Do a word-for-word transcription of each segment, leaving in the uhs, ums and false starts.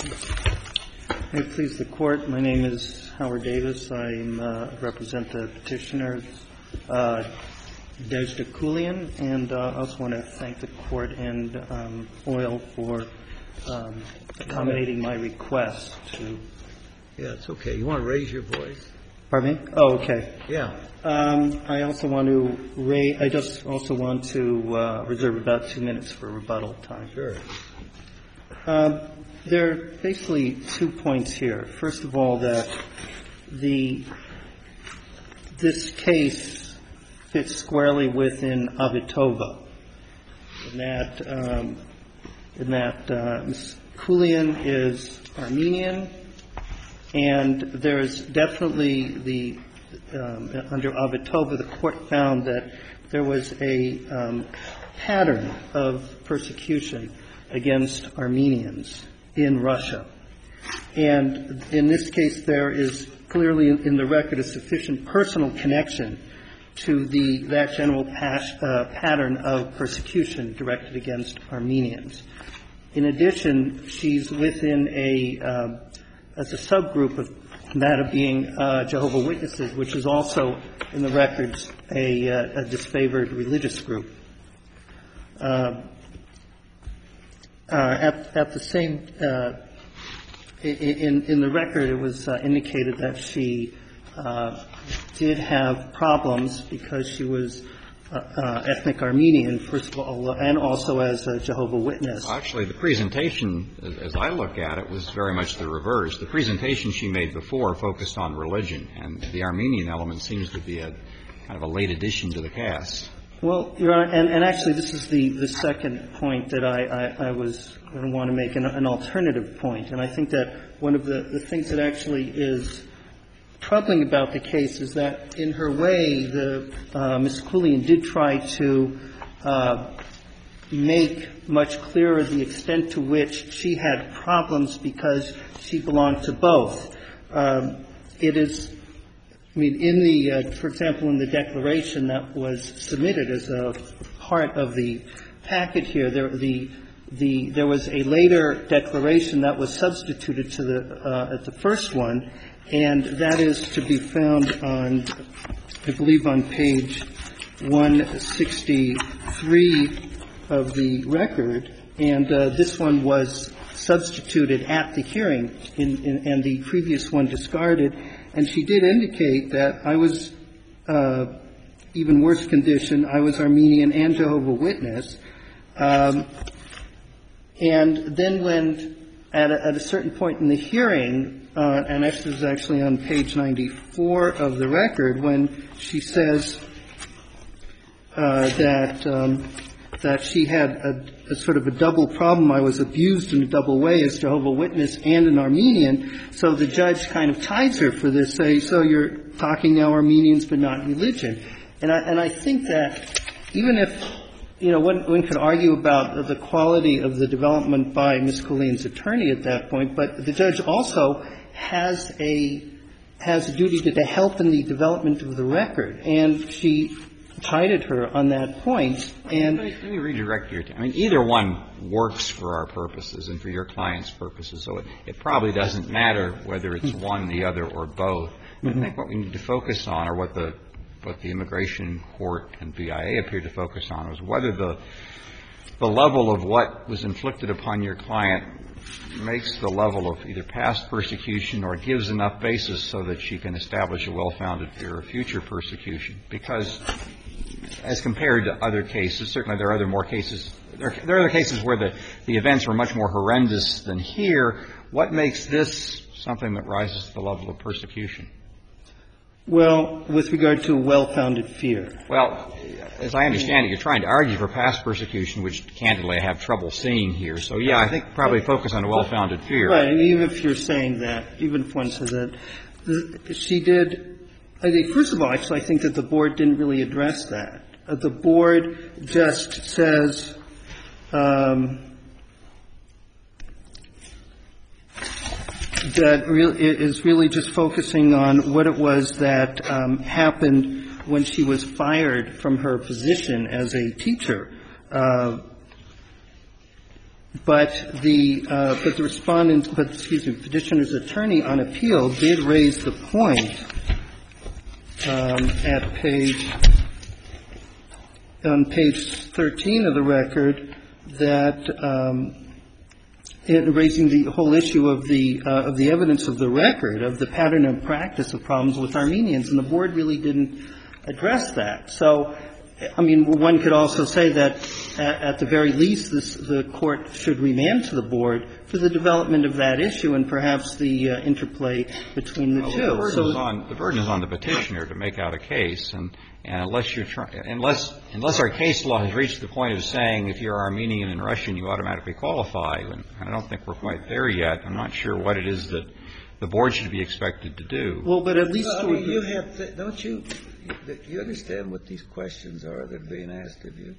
May it please the Court, my name is Howard Davis. I uh, represent the petitioner, uh, Dejda Kulian, and uh, I also want to thank the Court and um, OIL for um, accommodating my request to. Yeah, it's okay. You want to raise your voice? Pardon me? Oh, okay. Yeah. Um, I also want to raise, I just also want to uh, reserve about two minutes for rebuttal time. Sure. Um, there are basically two points here. First of all, that the this case fits squarely within Avitova, in that um, in that uh, Miz Kulian is Armenian, and there is definitely the um, under Avitova, the Court found that there was a um, pattern of persecution against Armenians in Russia. And in this case, there is clearly in the record a sufficient personal connection to the that general pas, uh, pattern of persecution directed against Armenians. In addition, she's within a, uh, as a subgroup of that of being uh, Jehovah's Witnesses, which is also in the records a, uh, a disfavored religious group. Uh, Uh, at, at the same, uh, in, in the record, it was uh, indicated that she uh, did have problems because she was uh, uh, ethnic Armenian, first of all, and also as a Jehovah's Witness. Actually, the presentation, as I look at it, was very much the reverse. The presentation she made before focused on religion, and the Armenian element seems to be a kind of a late addition to the cast. Well, Your Honor, and, and actually this is the, the second point that I, I, I was going to want to make, an, an alternative point. And I think that one of the, the things that actually is troubling about the case is that in her way, the uh, Miz Kulian did try to uh, make much clearer the extent to which she had problems because she belonged to both. Um, it is I mean, in the, uh, for example, in the declaration that was submitted as a part of the packet here, there, the, the, there was a later declaration that was substituted to the, uh, at the first one, and that is to be found on, I believe, on page one sixty-three of the record, and uh, this one was substituted at the hearing, in, in, and the previous one discarded. And she did indicate that I was uh, even worse condition. I was Armenian and Jehovah's Witness. Um, and then when, at a, at a certain point in the hearing, uh, and this is actually on page ninety-four of the record, when she says uh, that um, that she had a, a sort of a double problem. I was abused in a double way as Jehovah's Witness and an Armenian. So the judge kind of ties her for this, say, so you're talking now Armenians but not religion. And I, and I think that even if, you know, one, one could argue about the quality of the development by Miz Kulian's attorney at that point, but the judge also has a, has a duty to, to help in the development of the record. And she chided her on that point. And let me, let me redirect your time. I mean, either one works for our purposes and for your client's purposes, so it, it probably doesn't matter whether it's one, the other, or both. Mm-hmm. I think what we need to focus on, or what the what the immigration court and B I A appeared to focus on, was whether the the level of what was inflicted upon your client makes the level of either past persecution or gives enough basis so that she can establish a well-founded fear of future persecution. Because as compared to other cases, certainly there are other more cases, there are, there are other cases where the, the events were much more horrendous than here. What makes this something that rises to the level of persecution? Well, with regard to well-founded fear. Well, as I understand it, you're trying to argue for past persecution, which candidly I have trouble seeing here. So, yeah, I think probably focus on a well-founded fear. Right. And even if you're saying that, even if one says that, she did, I think, first of all, actually, I think that the board didn't really address that. Uh, the board just says, um, that re- is really just focusing on what it was that um, happened when she was fired from her position as a teacher. Uh, But the uh, but the respondent, but excuse me, petitioner's attorney on appeal did raise the point um, at page on page thirteen of the record that um, in raising the whole issue of the uh, of the evidence of the record of the pattern and practice of problems with Armenians, and the board really didn't address that. So, I mean, one could also say that at, at the very least, this, the court should remand to the board for the development of that issue and perhaps the uh, interplay between the well, two. The burden, so is on, the burden is on the petitioner to make out a case, and, and unless you're trying, unless unless our case law has reached the point of saying if you're Armenian and Russian, you automatically qualify, and I don't think we're quite there yet. I'm not sure what it is that the board should be expected to do. Well, but at least well, I mean, you have to, don't you? Do you understand what these questions are that are being asked of you?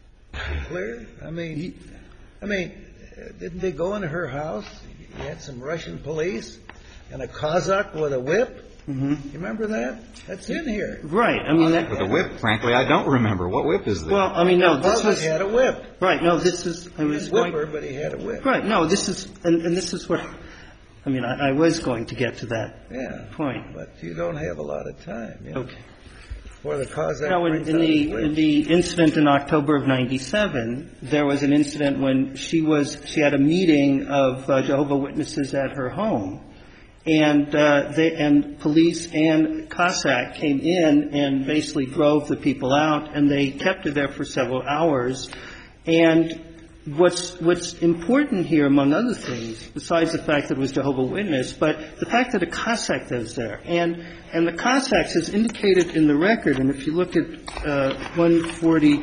Clear? I mean, I mean, didn't they go into her house? You had some Russian police and a Cossack with a whip. Mm-hmm. You remember that? That's in here. Right. I mean, that, with a whip, frankly, I don't remember. What whip is this? Well, I mean, no, this Cossack was had a whip. right. No, this is. I He was was going. whipper, but he had a whip. Right. No, this is, and, and this is what. I mean, I, I was going to get to that Yeah. point. But you don't have a lot of time. You know? Okay. Or the Cossack Now, in, brings in out his the whip. in the incident in October of ninety-seven, there was an incident when she was she had a meeting of uh, Jehovah's Witnesses at her home, and uh, they and police and Cossack came in and basically drove the people out, and they kept her there for several hours. And what's what's important here, among other things, besides the fact that it was Jehovah's Witness, but the fact that a Cossack was there, and and the Cossacks is indicated in the record. And if you look at uh, one forty,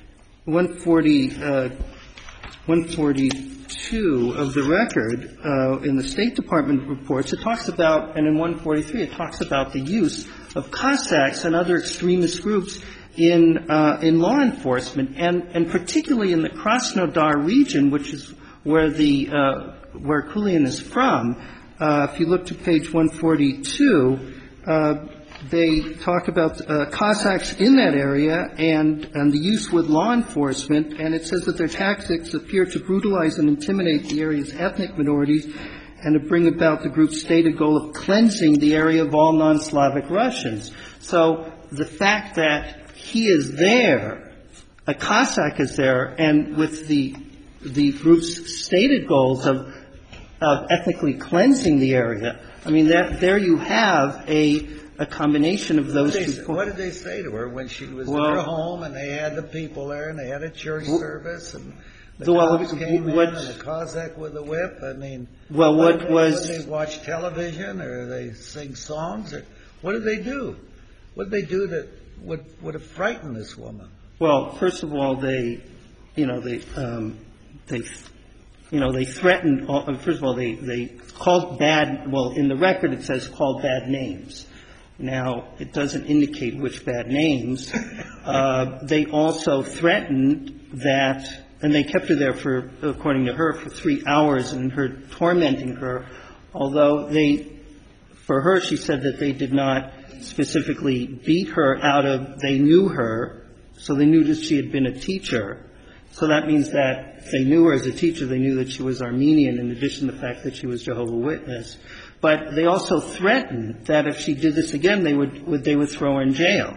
one forty, uh, one forty-two of the record uh, in the State Department reports, it talks about, and in one forty-three, it talks about the use of Cossacks and other extremist groups in uh, in law enforcement, and, and particularly in the Krasnodar region, which is where the uh, where Kulian is from. Uh, if you look to page one forty-two, uh, they talk about uh, Cossacks in that area and and the use with law enforcement, and it says that their tactics appear to brutalize and intimidate the area's ethnic minorities and to bring about the group's stated goal of cleansing the area of all non-Slavic Russians. So the fact that he is there, a Cossack is there, and with the the group's stated goals of of ethnically cleansing the area, I mean, that, there you have a a combination of those what two they, points. What did they say to her when she was well, in her home and they had the people there and they had a church well, service and the, the well, cops came what, in and the Cossack with a whip? I mean, well, what, what was did they watch television or they sing songs or what did they do? What did they do that would would have frightened this woman? Well, first of all, they, you know, they um, they. You know, they threatened, first of all, they, they called bad, well, in the record it says called bad names. Now, it doesn't indicate which bad names. Uh, they also threatened that, and they kept her there for, according to her, for three hours and her tormenting her, although they, for her, she said that they did not specifically beat her out of, they knew her, so they knew that she had been a teacher. So that means that if they knew her as a teacher, they knew that she was Armenian, in addition to the fact that she was Jehovah's Witness. But they also threatened that if she did this again, they would, would they would throw her in jail.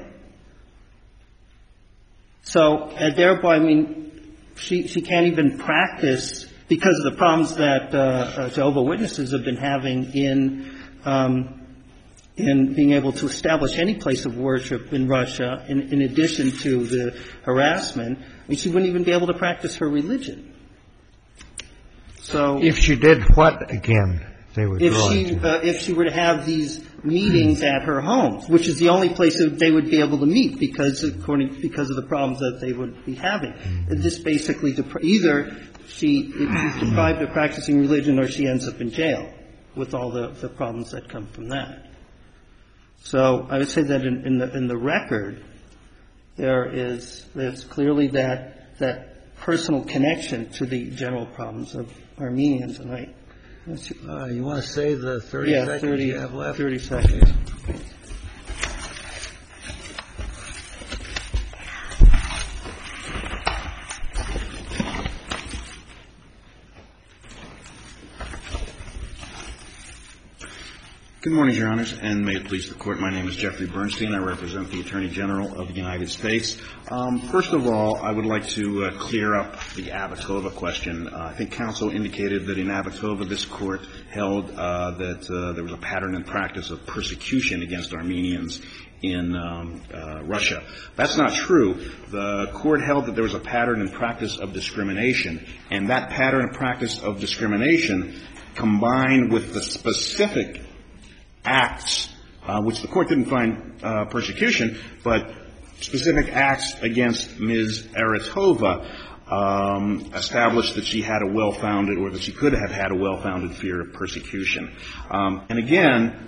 So uh, thereby, I mean, she she can't even practice because of the problems that uh, uh, Jehovah's Witnesses have been having in um, in being able to establish any place of worship in Russia, in, in addition to the harassment. I mean, she wouldn't even be able to practice her religion. So, if she did what again? They would if draw she into? uh, if she were to have these meetings at her home, which is the only place that they would be able to meet, because according because of the problems that they would be having, mm-hmm. this basically depri- either she is deprived of practicing religion or she ends up in jail with all the, the problems that come from that. So I would say that in, in the in the record, there is there's clearly that that personal connection to the general problems of Armenians, and I. Uh, you want to save the thirty yeah, seconds thirty, you have left? thirty seconds. Good morning, Your Honors, and may it please the Court. My name is Jeffrey Bernstein. I represent the Attorney General of the United States. Um, first of all, I would like to uh, clear up the Abitova question. Uh, I think counsel indicated that in Abitova this Court held uh, that uh, there was a pattern and practice of persecution against Armenians in um, uh, Russia. That's not true. The Court held that there was a pattern and practice of discrimination, and that pattern and practice of discrimination combined with the specific acts, uh, which the Court didn't find uh, persecution, but specific acts against Miz Aratova um, established that she had a well-founded, or that she could have had a well-founded fear of persecution. Um, and again,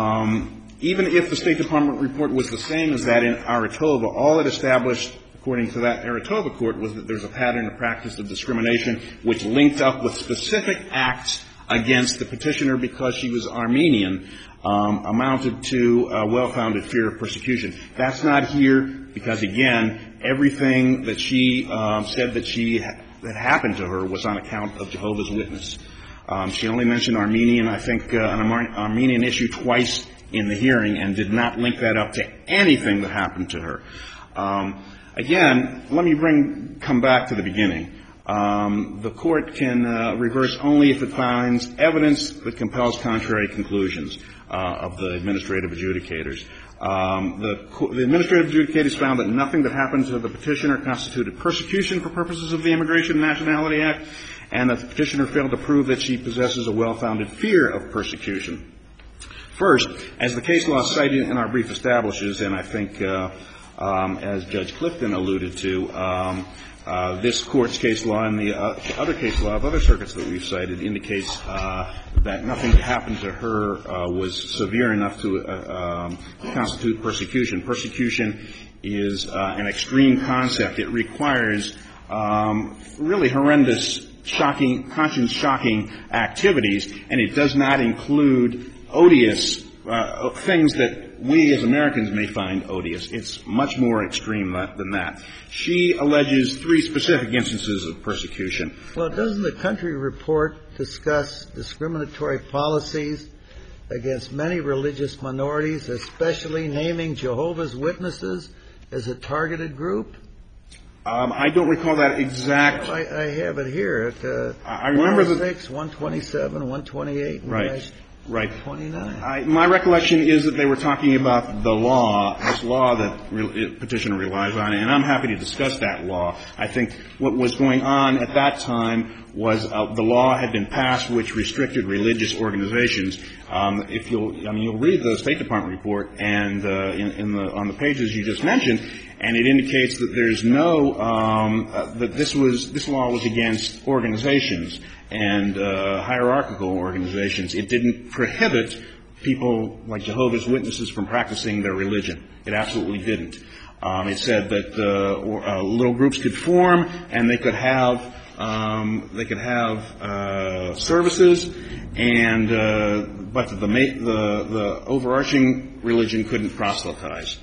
um, even if the State Department report was the same as that in Aratova, all it established, according to that Aratova court, was that there's a pattern and practice of discrimination which linked up with specific acts against the petitioner because she was Armenian, um, amounted to a well-founded fear of persecution. That's not here because, again, everything that she um, said that she ha- that happened to her was on account of Jehovah's Witness. Um, she only mentioned Armenian, I think, uh, an Ar- Armenian issue twice in the hearing and did not link that up to anything that happened to her. Um, again, let me bring come back to the beginning. Um, the Court can uh, reverse only if it finds evidence that compels contrary conclusions uh, of the administrative adjudicators. Um, the, the administrative adjudicators found that nothing that happened to the petitioner constituted persecution for purposes of the Immigration and Nationality Act, and that the petitioner failed to prove that she possesses a well-founded fear of persecution. First, as the case law cited in our brief establishes, and I think uh, um, as Judge Clifton alluded to, um, Uh, this Court's case law and the uh, other case law of other circuits that we've cited indicates uh, that nothing that happened to her uh, was severe enough to uh, um, constitute persecution. Persecution is uh, an extreme concept. It requires um, really horrendous, shocking, conscience-shocking activities, and it does not include odious uh, things that we as Americans may find odious. It's much more extreme than that. She alleges three specific instances of persecution. Well, doesn't the country report discuss discriminatory policies against many religious minorities, especially naming Jehovah's Witnesses as a targeted group? Um, I don't recall that exact. Well, I, I have it here at uh, I remember the one oh six, one twenty-seven, one twenty-eight. Right. Right. twenty-nine. I, my recollection is that they were talking about the law, this law that re- petitioner relies on, and I'm happy to discuss that law. I think what was going on at that time was uh, the law had been passed which restricted religious organizations. Um, if you'll, I mean, you'll read the State Department report and uh, in, in the on the pages you just mentioned, and it indicates that there's no um, uh, that this was this law was against organizations and uh, hierarchical organizations. It didn't prohibit people like Jehovah's Witnesses from practicing their religion. It absolutely didn't. Um, it said that uh, or, uh, little groups could form and they could have um, they could have uh, services, and uh, but the, the the overarching religion couldn't proselytize.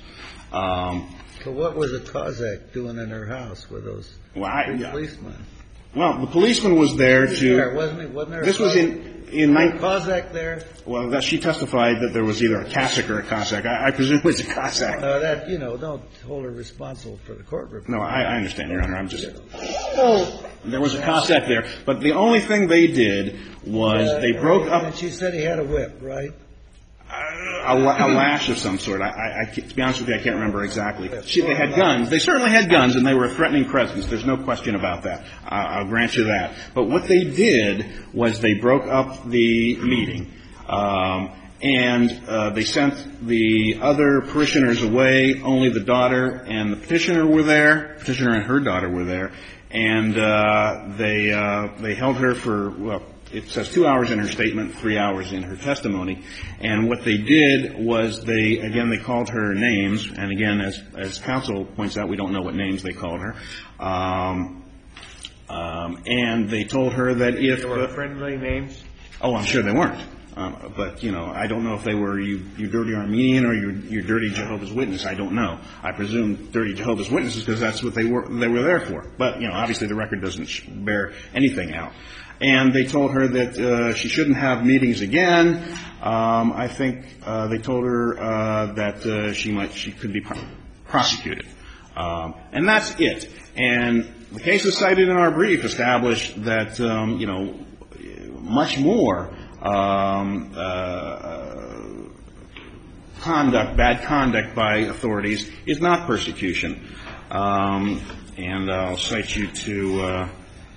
Um, so what was a Cossack doing in her house with those well, I, yeah. policemen? Well, the policeman was there to. There, wasn't he? Wasn't there? This was in in nine. Cossack there. Well, that she testified that there was either a Cossack or a Cossack. I, I presume it was a Cossack. Uh, that you know, don't hold her responsible for the court report. No, I, I understand, Your Honor. I'm just. Oh. There was a Cossack there, but the only thing they did was uh, they broke up. And she said he had a whip, right? A, a lash of some sort. I, I, I, to be honest with you, I can't remember exactly. She, they had guns. They certainly had guns, and they were a threatening presence. There's no question about that. Uh, I'll grant you that. But what they did was they broke up the meeting, um, and uh, they sent the other parishioners away. Only the daughter and the petitioner were there. The petitioner and her daughter were there, and uh, they uh, they held her for well. It says two hours in her statement, three hours in her testimony. And what they did was they, again, they called her names. And again, as as counsel points out, we don't know what names they called her. Um, um, and they told her that if... They were friendly names? Oh, I'm sure they weren't. Um, but, you know, I don't know if they were you, you dirty Armenian or you, you dirty Jehovah's Witness. I don't know. I presume dirty Jehovah's Witnesses because that's what they were, they were there for. But, you know, obviously the record doesn't bear anything out. And they told her that uh, she shouldn't have meetings again. Um, I think uh, they told her uh, that uh, she might, she could be prosecuted. Um, and that's it. And the cases cited in our brief establish that, um, you know, much more um, uh, conduct, bad conduct by authorities is not persecution. Um, and I'll cite you to uh,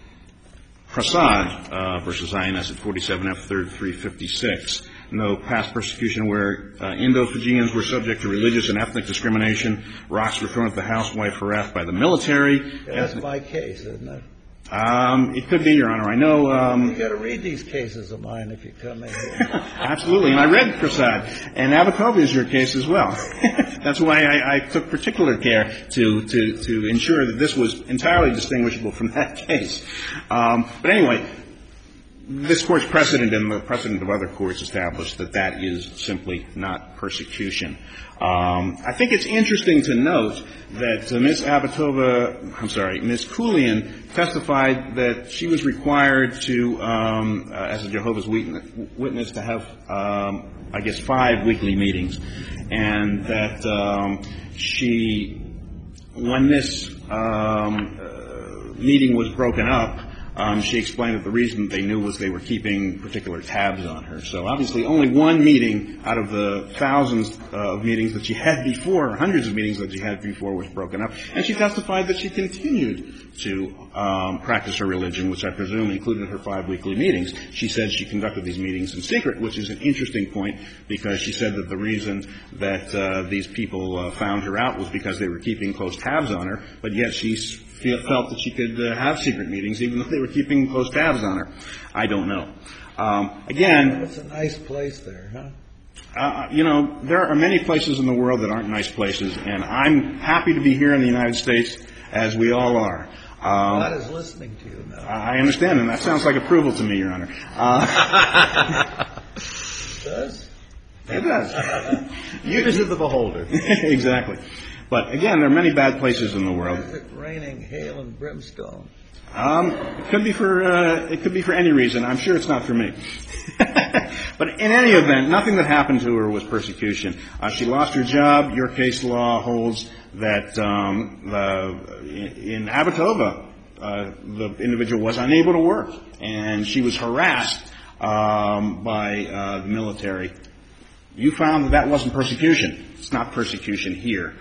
Prasad uh, versus I N S at forty-seven F third three fifty-six. No past persecution where uh, Indo-Fijians were subject to religious and ethnic discrimination. Rocks were thrown at the housewife harassed by the military. Yeah, that's my case, isn't it? Um, it could be, Your Honor. I know. Um, you got to read these cases of mine if you come in here. Absolutely, and I read Prasad, and Abakova is your case as well. That's why I, I took particular care to, to to ensure that this was entirely distinguishable from that case. Um, but anyway, this Court's precedent and the precedent of other courts established that that is simply not persecution. Um, I think it's interesting to note that uh, Miz Abatova, I'm sorry, Miz Koulian testified that she was required to, um, uh, as a Jehovah's Witness, to have, um, I guess, five weekly meetings, and that um, she, when this um, uh, meeting was broken up, Um, she explained that the reason they knew was they were keeping particular tabs on her. So obviously only one meeting out of the thousands uh, of meetings that she had before, or hundreds of meetings that she had before, was broken up. And she testified that she continued to um, practice her religion, which I presume included her five weekly meetings. She said she conducted these meetings in secret, which is an interesting point because she said that the reason that uh, these people uh, found her out was because they were keeping close tabs on her, but yet she's felt that she could uh, have secret meetings even if they were keeping close tabs on her. I don't know. Um, again... It's a nice place there, huh? Uh, you know, there are many places in the world that aren't nice places, and I'm happy to be here in the United States, as we all are. Um, God is listening to you now. I understand, and that sounds like approval to me, Your Honor. Uh, it does? It does. Yours is the beholder. Exactly. But again, there are many bad places in the world. Is it raining hail and brimstone? Um, it could be for uh, it could be for any reason. I'm sure it's not for me. But in any event, nothing that happened to her was persecution. Uh, she lost her job. Your case law holds that um, the, in Abatova, uh, the individual was unable to work, and she was harassed um, by uh, the military. You found that that wasn't persecution. It's not persecution here.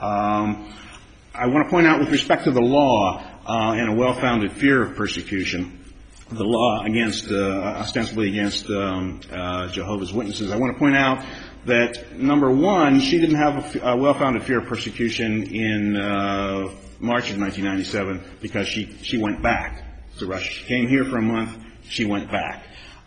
Um, I want to point out with respect to the law uh, and a well-founded fear of persecution, the law against, uh, ostensibly against um, uh, Jehovah's Witnesses, I want to point out that, number one, she didn't have a, a well-founded fear of persecution in uh, March of nineteen ninety-seven because she, she went back to Russia. She came here for a month. She went back.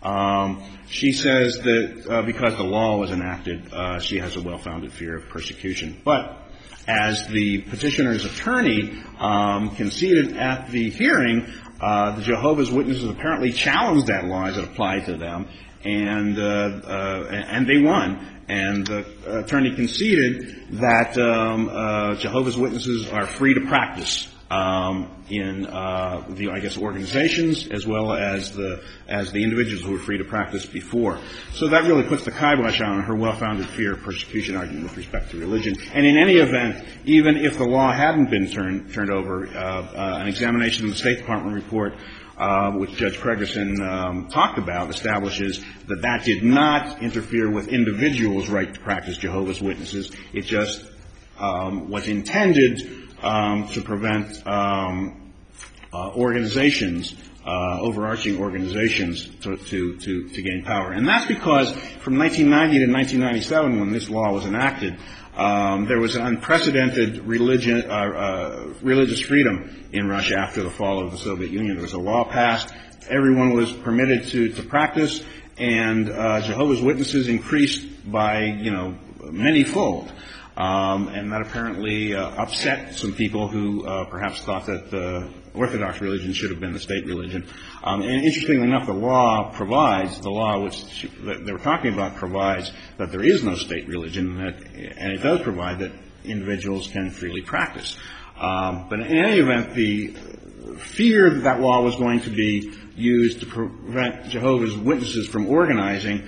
Um, she says that uh, because the law was enacted, uh, she has a well-founded fear of persecution. But as the petitioner's attorney um, conceded at the hearing, uh, the Jehovah's Witnesses apparently challenged that law as it applied to them, and uh, uh, and they won. And the attorney conceded that um, uh, Jehovah's Witnesses are free to practice um, in uh, the, I guess, organizations as well as the as the individuals who were free to practice before. So that really puts the kibosh on her well-founded fear of persecution argument with respect to religion. And in any event, even if the law hadn't been turned turned over, uh, uh, an examination of the State Department report, Uh, which Judge Pregerson um, talked about, establishes that that did not interfere with individuals' right to practice Jehovah's Witnesses. It just um, was intended um, to prevent um, uh, organizations, uh, overarching organizations, to, to, to, to gain power. And that's because from nineteen ninety to nineteen ninety-seven, when this law was enacted, Um, there was an unprecedented religion, uh, uh, religious freedom in Russia after the fall of the Soviet Union. There was a law passed. Everyone was permitted to, to practice, and uh, Jehovah's Witnesses increased by, you know, many-fold. Um, and that apparently uh, upset some people who uh, perhaps thought that the Orthodox religion should have been the state religion. Um, and interestingly enough, the law provides, the law which she, that they were talking about provides that there is no state religion, and, that, and it does provide that individuals can freely practice. Um, but in any event, the fear that that law was going to be used to prevent Jehovah's Witnesses from organizing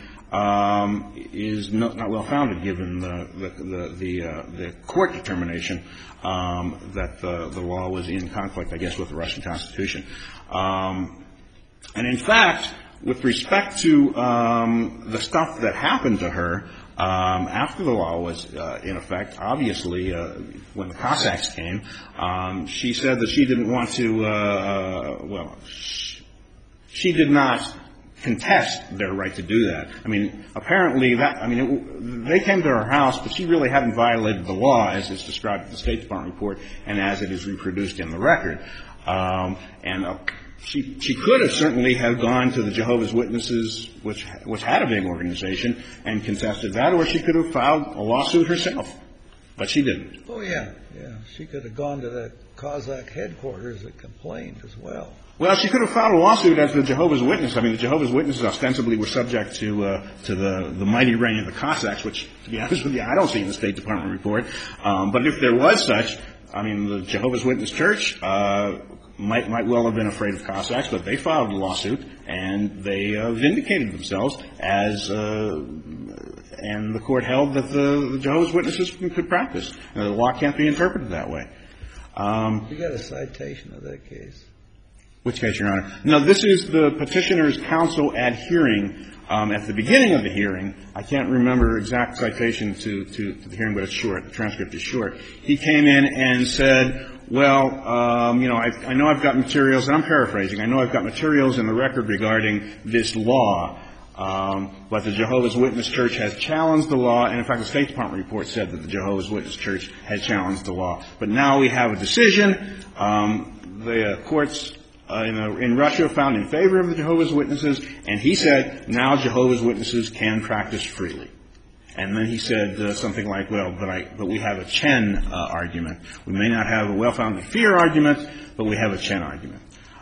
um, is not, not well founded, given the the the, the, uh, the court determination um, that the, the law was in conflict, I guess, with the Russian Constitution. Um, and in fact, with respect to um, the stuff that happened to her um, after the law was uh, in effect, obviously, uh, when the Cossacks came, um, she said that she didn't want to. Uh, well, she, she did not contest their right to do that. I mean, apparently that, I mean, it, they came to her house, but she really hadn't violated the law as it's described in the State Department report and as it is reproduced in the record. Um, and uh, she, she could have certainly have gone to the Jehovah's Witnesses, which, which had a big organization, and contested that, or she could have filed a lawsuit herself. But she didn't. Oh, yeah, yeah. She could have gone to the Cossack headquarters and complained as well. Well, she could have filed a lawsuit as the Jehovah's Witness. I mean, the Jehovah's Witnesses ostensibly were subject to uh, to the, the mighty reign of the Cossacks, which, to be honest with you, I don't see in the State Department report. Um, but if there was such, I mean, the Jehovah's Witness Church uh, might might well have been afraid of Cossacks, but they filed a lawsuit and they uh, vindicated themselves as, uh, and the court held that the, the Jehovah's Witnesses could practice. And the law can't be interpreted that way. Um, you got a citation of that case? Which case, Your Honor? No, this is the petitioner's counsel at hearing. Um, at the beginning of the hearing, I can't remember exact citation to, to, to the hearing, but it's short. The transcript is short. He came in and said, well, um, you know, I, I know I've got materials, and I'm paraphrasing, I know I've got materials in the record regarding this law, um, but the Jehovah's Witness Church has challenged the law, and in fact the State Department report said that the Jehovah's Witness Church has challenged the law. But now we have a decision. Um, the uh, courts Uh, in, a, in Russia found in favor of the Jehovah's Witnesses, and he said now Jehovah's Witnesses can practice freely. And then he said uh, something like, well, but, I, but we have a Chen uh, argument. We may not have a well-founded fear argument, but we have a Chen argument.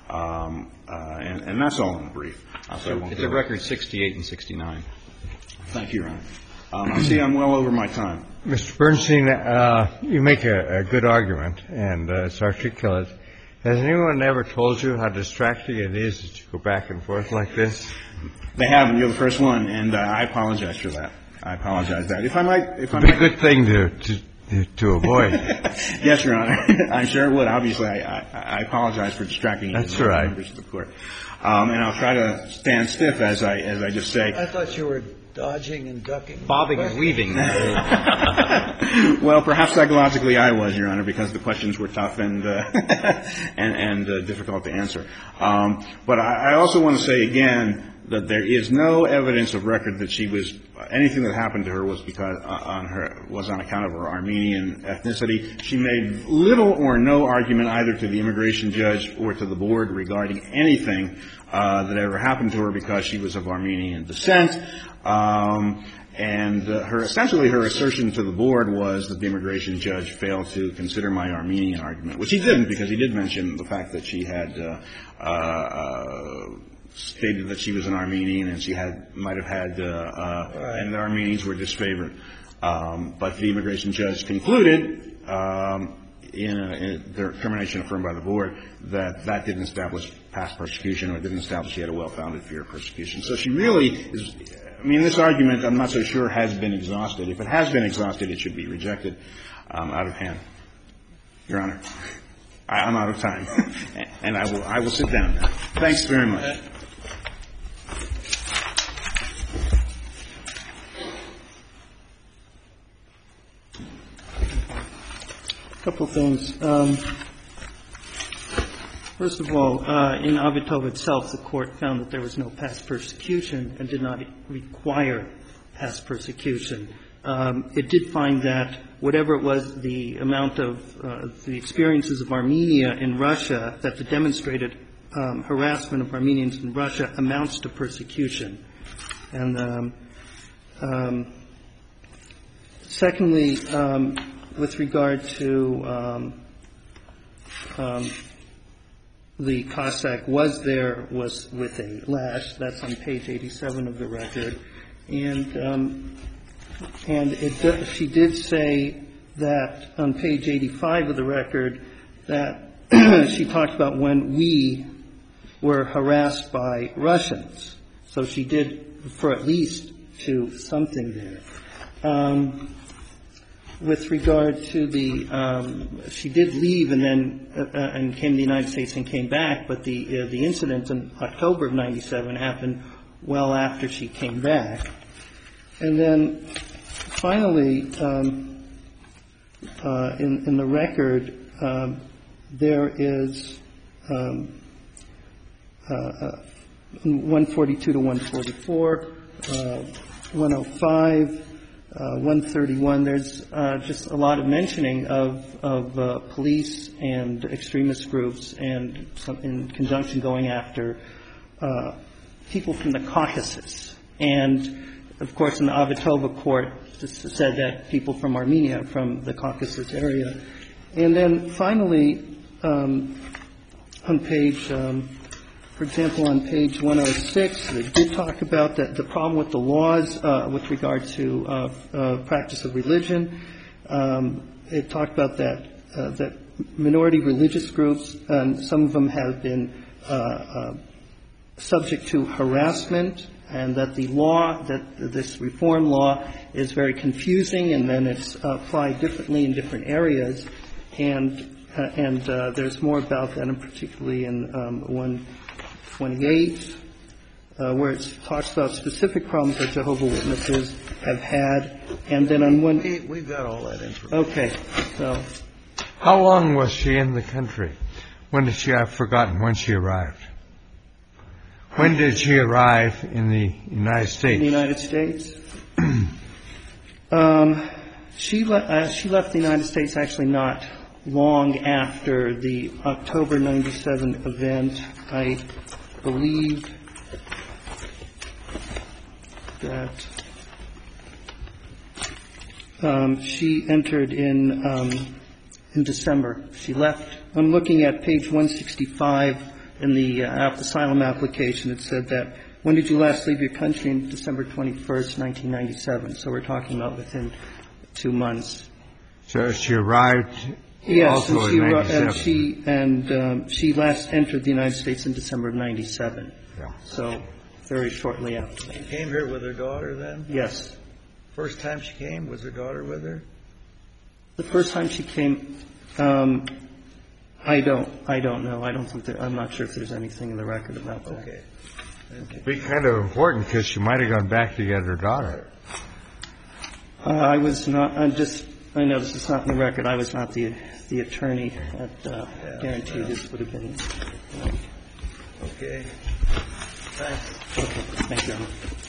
Um, uh, and, and that's all in the brief. Uh, so it's a record sixty-eight and sixty-nine. Thank you, Your Honor. Um, I see I'm well over my time. Mister Bernstein, uh, you make a, a good argument, and uh, it's articulate. Has anyone ever told you how distracting it is that you go back and forth like this? They haven't. You're the first one, and uh, I apologize for that. I apologize for that. If I might, if I might, it'd be a good thing to to, to avoid. Yes, Your Honor. I'm sure it would. Obviously, I, I, I apologize for distracting you. That's right. Members of the court, um, and I'll try to stand stiff as I as I just say. I thought you were dodging and ducking, bobbing and weaving. Well, perhaps psychologically I was, Your Honor, because the questions were tough and uh, and, and uh, difficult to answer. Um, but I, I also want to say again that there is no evidence of record that she was anything that happened to her was because uh, on her was on account of her Armenian ethnicity. She made little or no argument either to the immigration judge or to the board regarding anything uh, that ever happened to her because she was of Armenian descent. Um, and uh, her essentially her assertion to the board was that the immigration judge failed to consider my Armenian argument, which he didn't because he did mention the fact that she had uh, uh, uh, stated that she was an Armenian and she had might have had uh, uh, right. and the Armenians were disfavored. Um, but the immigration judge concluded um, in, a, in the determination affirmed by the board that that didn't establish past persecution or didn't establish she had a well-founded fear of persecution. So she really is. I mean, this argument, I'm not so sure, has been exhausted. If it has been exhausted, it should be rejected um, out of hand. Your Honor, I, I'm out of time, and I will I will sit down now. Thanks very much. A couple of things. Um, First of all, uh, in Avitov itself, the Court found that there was no past persecution and did not require past persecution. Um, it did find that whatever it was, the amount of uh, the experiences of Armenia in Russia that the demonstrated um, harassment of Armenians in Russia amounts to persecution. And um, um, secondly, um, with regard to um, um, the Cossack was there, was with a lash. That's on page eighty-seven of the record. And um, and it, she did say that on page eighty-five of the record that she talked about when we were harassed by Russians. So she did refer at least to something there. Um, with regard to the, um, she did leave and then uh, and came to the United States and came back, but the uh, the incident in October of ninety-seven happened well after she came back. And then finally, um, uh, in in the record, um, there is um, uh, uh, one forty-two to one forty-four, uh, one oh five. Uh, one thirty-one, there's uh, just a lot of mentioning of, of uh, police and extremist groups and some, in conjunction going after uh, people from the Caucasus. And, of course, in the Avitova court, it said that people from Armenia, from the Caucasus area. And then finally, um, on page um, For example, on page one oh six, they did talk about the, the problem with the laws uh, with regard to uh, uh, practice of religion. Um, it talked about that uh, that minority religious groups, um, some of them have been uh, uh, subject to harassment, and that the law, that this reform law is very confusing, and then it's applied differently in different areas. And uh, and uh, there's more about that, and particularly in um, one twenty-eight, uh, where it talks about specific problems that Jehovah's Witnesses have had. And then on one... We, we've got all that information. Okay. So... How long was she in the country? When did she, I've forgotten when she arrived. When did she arrive in the United States? In the United States? um, she, le- uh, she left the United States actually not long after the October ninety-seven event. I believe that um, she entered in um, in December. She left. I'm looking at page one sixty-five in the uh, asylum application. It said that, when did you last leave your country? In December twenty-first, nineteen ninety-seven. So we're talking about within two months. So she arrived yes, also and she, in ninety-seven. and she and um, she last entered the United States in December of ninety-seven. Yeah. So very shortly after that. She came here with her daughter then? Yes. First time she came, was her daughter with her? The first time she came, um, I don't, I don't know. I don't think that, I'm not sure if there's anything in the record about that. Okay. It'd be kind of important because she might have gone back to get her daughter. Uh, I was not, I'm just, I know this is not in the record. I was not the the attorney that uh, Yeah, guaranteed yeah. this would have been. Okay. Thanks. Okay. Thank you, Your Honor.